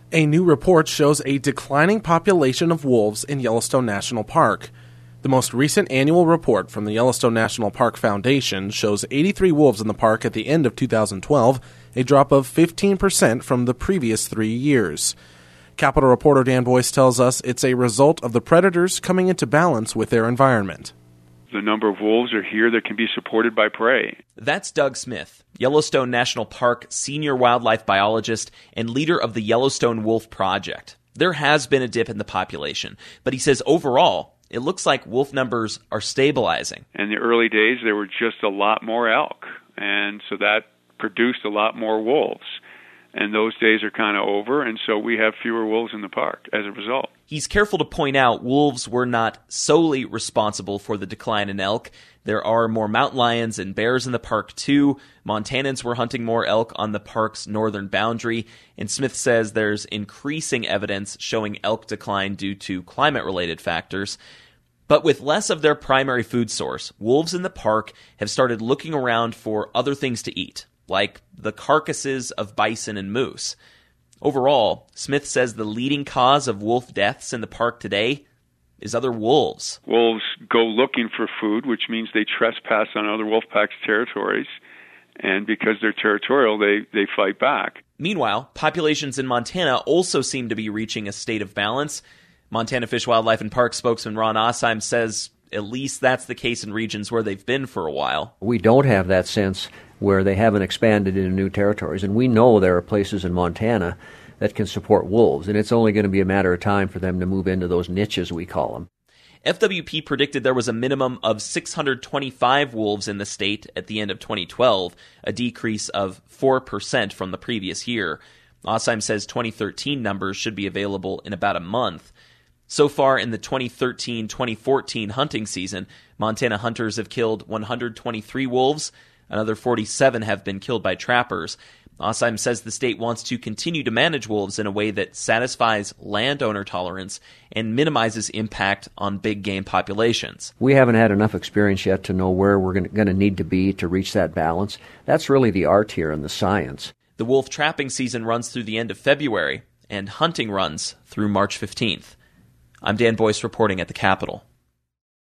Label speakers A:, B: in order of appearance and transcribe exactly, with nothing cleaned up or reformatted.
A: A new report shows a declining population of wolves in Yellowstone National Park. The most recent annual report from the Yellowstone National Park Foundation shows eighty-three wolves in the park at the end of two thousand twelve, a drop of fifteen percent from the previous three years. Capitol reporter Dan Boyce tells us it's a result of the predators coming into balance with their environment.
B: The number of wolves are here that can be supported by prey.
C: That's Doug Smith, Yellowstone National Park senior wildlife biologist and leader of the Yellowstone Wolf Project. There has been a dip in the population, but he says overall, it looks like wolf numbers are stabilizing.
B: In the early days, there were just a lot more elk, and so that produced a lot more wolves. And those days are kind of over, and so we have fewer wolves in the park as a result.
C: He's careful to point out wolves were not solely responsible for the decline in elk. There are more mountain lions and bears in the park, too. Montanans were hunting more elk on the park's northern boundary, and Smith says there's increasing evidence showing elk decline due to climate-related factors. But with less of their primary food source, wolves in the park have started looking around for other things to eat, like the carcasses of bison and moose. Overall, Smith says the leading cause of wolf deaths in the park today is other wolves.
B: Wolves go looking for food, which means they trespass on other wolf packs' territories, and because they're territorial, they, they fight back.
C: Meanwhile, populations in Montana also seem to be reaching a state of balance. Montana Fish, Wildlife, and Park spokesman Ron Osheim says at least that's the case in regions where they've been for a while.
D: We don't have that sense where they haven't expanded into new territories. And we know there are places in Montana that can support wolves, and it's only going to be a matter of time for them to move into those niches, we call them.
C: F W P predicted there was a minimum of six hundred twenty-five wolves in the state at the end of twenty twelve, a decrease of four percent from the previous year. Osheim says twenty thirteen numbers should be available in about a month. So far in the twenty thirteen twenty fourteen hunting season, Montana hunters have killed one hundred twenty-three wolves. Another forty-seven have been killed by trappers. Osheim says the state wants to continue to manage wolves in a way that satisfies landowner tolerance and minimizes impact on big game populations.
D: We haven't had enough experience yet to know where we're going to need to be to reach that balance. That's really the art here and the science.
C: The wolf trapping season runs through the end of February, and hunting runs through March fifteenth. I'm Dan Boyce reporting at the Capitol.